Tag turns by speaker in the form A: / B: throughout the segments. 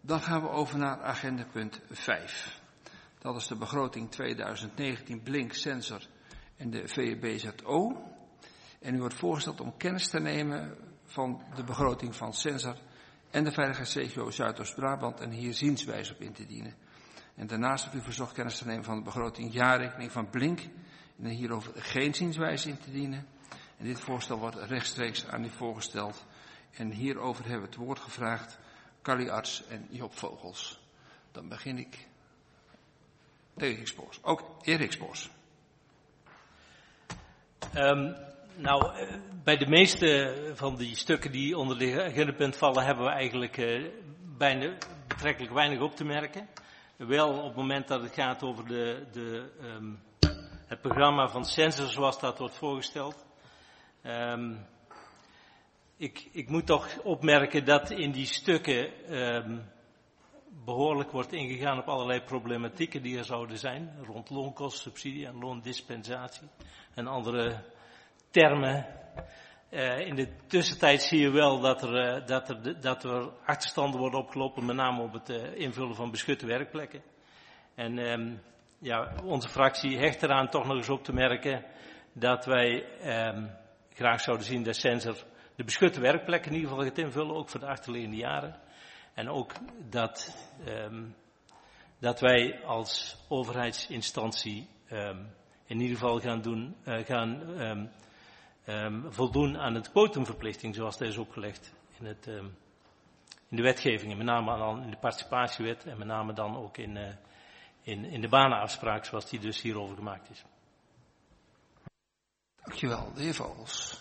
A: Dan gaan we over naar agenda punt 5. Dat is de begroting 2019 Blink, Sensor en de VEBZO. En u wordt voorgesteld om kennis te nemen van de begroting van Sensor en de veiligheidsregio Zuidoost-Brabant en hier zienswijze op in te dienen. En daarnaast wordt u verzocht kennis te nemen van de begroting jaarrekening van Blink en hierover geen zienswijze in te dienen. En dit voorstel wordt rechtstreeks aan u voorgesteld. En hierover hebben we het woord gevraagd Carly Arts en Job Vogels. Dan begin ik. Erik Spoors. Ook Erik Spoors.
B: Bij de meeste van die stukken die onder de agendapunt vallen, hebben we eigenlijk betrekkelijk weinig op te merken. Wel op het moment dat het gaat over het programma van Sensor zoals dat wordt voorgesteld. Ik moet toch opmerken dat in die stukken behoorlijk wordt ingegaan op allerlei problematieken die er zouden zijn. Rond loonkostsubsidie en loondispensatie en andere termen. In de tussentijd zie je wel dat er achterstanden worden opgelopen, met name op het invullen van beschutte werkplekken. En onze fractie hecht eraan toch nog eens op te merken dat wij graag zouden zien dat Sensor de beschutte werkplekken in ieder geval gaat invullen, ook voor de achterliggende jaren. En ook dat wij als overheidsinstantie in ieder geval gaan voldoen aan het quotumverplichting zoals dat is opgelegd in de wetgeving. En met name dan in de participatiewet en met name dan ook in de banenafspraak zoals die dus hierover gemaakt is.
A: Dankjewel, de heer Vogels.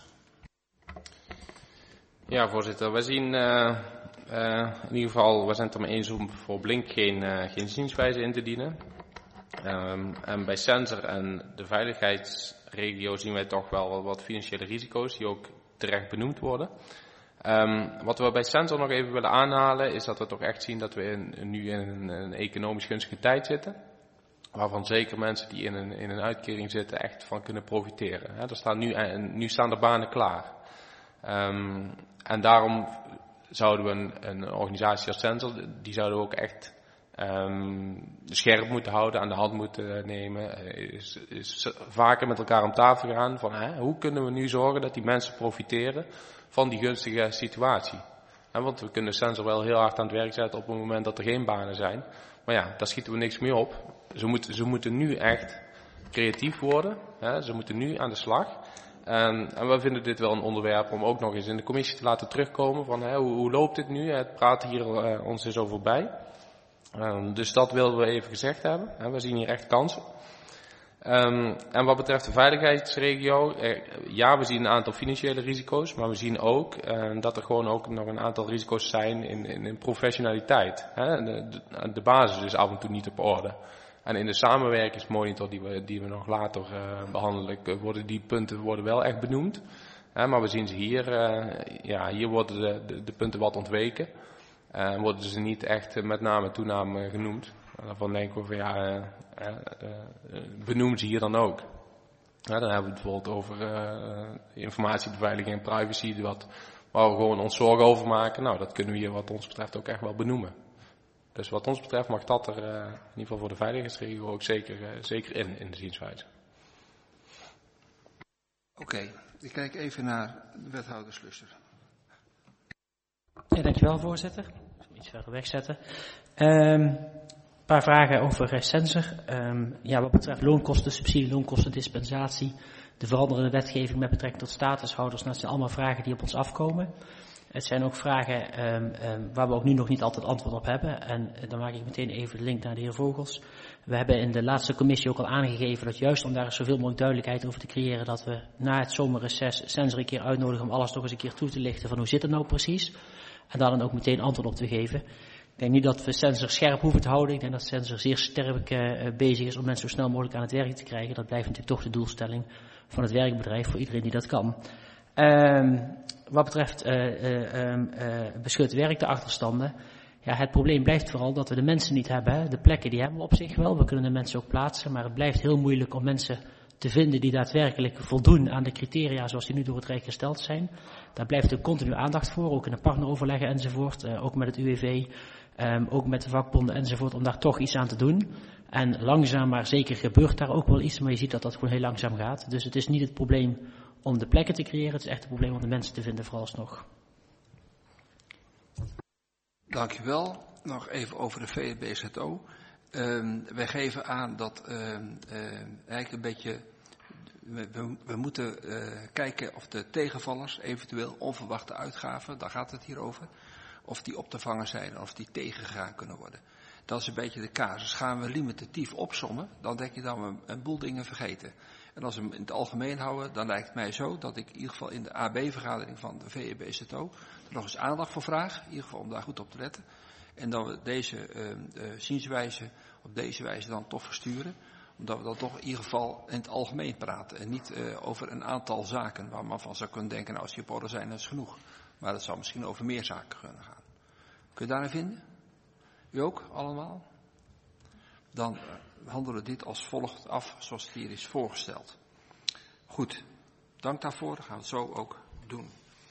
C: Ja, voorzitter. We zien in ieder geval, we zijn het er mee eens om voor Blink geen zienswijze in te dienen. En bij Sensor en de veiligheidsregio zien wij toch wel wat financiële risico's die ook terecht benoemd worden. Wat we bij Sensor nog even willen aanhalen is dat we toch echt zien dat we nu in een economisch gunstige tijd zitten. Waarvan zeker mensen die in een uitkering zitten echt van kunnen profiteren. Er staan nu staan de banen klaar. En daarom zouden we een organisatie als Sensor, die zouden we ook echt scherp moeten houden, aan de hand moeten nemen. Is vaker met elkaar om tafel gaan van hoe kunnen we nu zorgen dat die mensen profiteren van die gunstige situatie. Want we kunnen Sensor wel heel hard aan het werk zetten op het moment dat er geen banen zijn. Maar ja, daar schieten we niks meer op. Ze moeten nu echt creatief worden. Ze moeten nu aan de slag. En we vinden dit wel een onderwerp om ook nog eens in de commissie te laten terugkomen van hoe loopt dit nu? Het praat hier ons eens over bij. Dus dat wilden we even gezegd hebben. We zien hier echt kansen. En wat betreft de veiligheidsregio, ja, we zien een aantal financiële risico's, maar we zien ook dat er gewoon ook nog een aantal risico's zijn in professionaliteit. De basis is af en toe niet op orde. En in de samenwerkingsmonitor die we nog later behandelen, worden die punten wel echt benoemd. Maar we zien ze hier worden de punten wat ontweken. Worden ze niet echt met naam en toename genoemd. En daarvan denken we van benoem ze hier dan ook. Dan hebben we het bijvoorbeeld over informatiebeveiliging en privacy, waar we gewoon ons zorgen over maken. Nou, dat kunnen we hier wat ons betreft ook echt wel benoemen. Dus wat ons betreft mag dat er in ieder geval voor de veiligheidsregio ook zeker in de zienswijze.
A: Oké, ik kijk even naar de wethouder Slusser.
D: Ja, dankjewel voorzitter. Ik zal iets verder wegzetten. Een paar vragen over Sensor. Wat betreft loonkostensubsidie, loonkostendispensatie, de veranderende wetgeving met betrekking tot statushouders, dat zijn allemaal vragen die op ons afkomen. Het zijn ook vragen waar we ook nu nog niet altijd antwoord op hebben. En dan maak ik meteen even de link naar de heer Vogels. We hebben in de laatste commissie ook al aangegeven dat juist om daar zoveel mogelijk duidelijkheid over te creëren, dat we na het zomerreces Sensor een keer uitnodigen om alles nog eens een keer toe te lichten van hoe zit het nou precies. En daar dan ook meteen antwoord op te geven. Ik denk niet dat we Sensor scherp hoeven te houden. Ik denk dat Sensor zeer sterk bezig is om mensen zo snel mogelijk aan het werk te krijgen. Dat blijft natuurlijk toch de doelstelling van het werkbedrijf voor iedereen die dat kan. Wat betreft beschut werk, de achterstanden. Ja, het probleem blijft vooral dat we de mensen niet hebben. De plekken die hebben we op zich wel. We kunnen de mensen ook plaatsen. Maar het blijft heel moeilijk om mensen te vinden die daadwerkelijk voldoen aan de criteria zoals die nu door het Rijk gesteld zijn. Daar blijft er continu aandacht voor, ook in de partneroverleggen enzovoort, ook met het UWV, ook met de vakbonden enzovoort, om daar toch iets aan te doen. En langzaam maar zeker gebeurt daar ook wel iets, maar je ziet dat dat gewoon heel langzaam gaat. Dus het is niet het probleem om de plekken te creëren, het is echt het probleem om de mensen te vinden vooralsnog.
A: Dankjewel. Nog even over de VEBZO. Wij geven aan dat eigenlijk een beetje, we moeten kijken of de tegenvallers, eventueel onverwachte uitgaven, daar gaat het hier over, of die op te vangen zijn of die tegengegaan kunnen worden. Dat is een beetje de casus. Gaan we limitatief opsommen, dan denk ik dat we een boel dingen vergeten. En als we hem in het algemeen houden, dan lijkt het mij zo dat ik in ieder geval in de AB-vergadering van de VEBZO er nog eens aandacht voor vraag, in ieder geval om daar goed op te letten. En dat we deze zienswijze op deze wijze dan toch versturen. Omdat we dan toch in ieder geval in het algemeen praten. En niet over een aantal zaken waar man van zou kunnen denken, nou als die op orde zijn, dat is genoeg. Maar dat zou misschien over meer zaken kunnen gaan. Kun je daarin vinden? U ook allemaal? Dan handelen we dit als volgt af zoals het hier is voorgesteld. Goed, dank daarvoor. Dan gaan we het zo ook doen.